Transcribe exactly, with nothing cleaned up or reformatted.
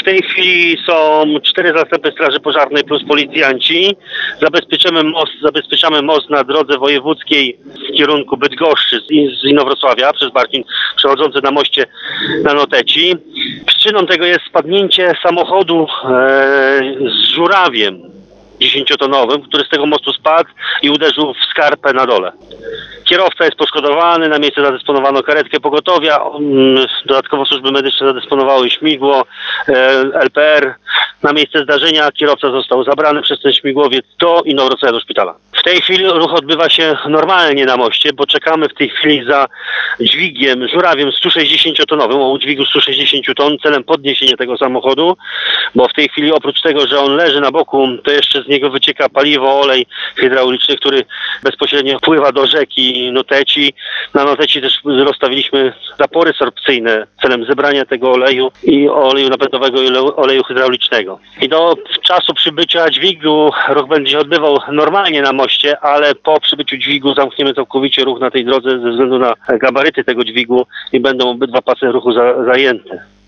W tej chwili są cztery zastępy Straży Pożarnej plus policjanci. Zabezpieczamy most, zabezpieczamy most na drodze wojewódzkiej w kierunku Bydgoszczy z, z Inowrocławia przez Barcin, przechodzący na moście na Noteci. Przyczyną tego jest spadnięcie samochodu e, z żurawiem dziesięciotonowym, który z tego mostu spadł i uderzył w skarpę na dole. Kierowca jest poszkodowany, na miejsce zadysponowano karetkę pogotowia, dodatkowo służby medyczne zadysponowały śmigło, L P R. Na miejsce zdarzenia kierowca został zabrany przez ten śmigłowiec do Inowrocławia do szpitala. W tej chwili ruch odbywa się normalnie na moście, bo czekamy w tej chwili za dźwigiem, żurawiem sto sześćdziesięciotonowym, o udźwigu sto sześćdziesiąt ton, celem podniesienia tego samochodu, bo w tej chwili oprócz tego, że on leży na boku, to jeszcze z niego wycieka paliwo, olej hydrauliczny, który bezpośrednio wpływa do rzeki Noteci. Na Noteci też rozstawiliśmy zapory sorpcyjne celem zebrania tego oleju i oleju napędowego i oleju hydraulicznego. I do czasu przybycia dźwigu ruch będzie się odbywał normalnie na moście, ale po przybyciu dźwigu zamkniemy całkowicie ruch na tej drodze ze względu na gabaryty tego dźwigu i będą obydwa pasy ruchu za, zajęte.